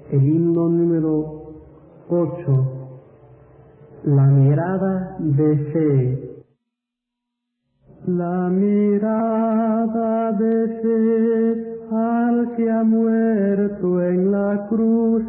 El himno número 8, la mirada de fe. La mirada de fe al que ha muerto en la cruz,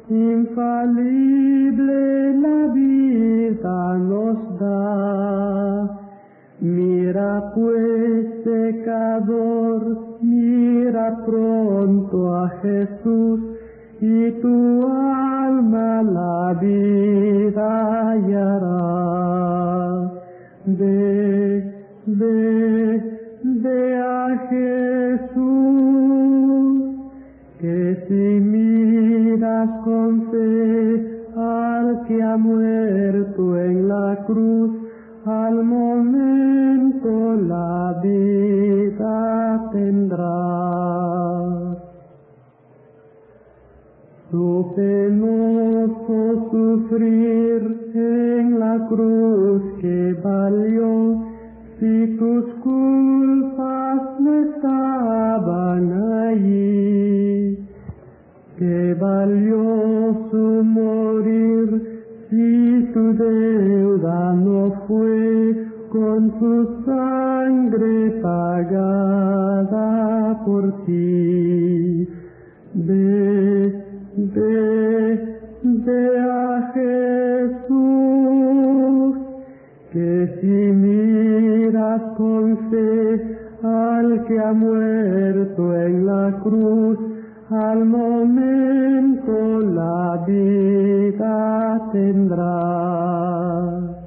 infalible la vida nos da. Mira pues, pecador, mira pronto a Jesús, y tu alma la vida hallará. Ve a Jesús, que si miras con fe al que ha muerto en la cruz, al momento la vida tendrás. Su penoso sufrir en la cruz que valió, si tus culpas no estaban allí. Que valió su morir si tu deuda no fue con su sangre pagada por ti. Ve a Jesús, que si miras con fe al que ha muerto en la cruz, al momento la vida tendrás.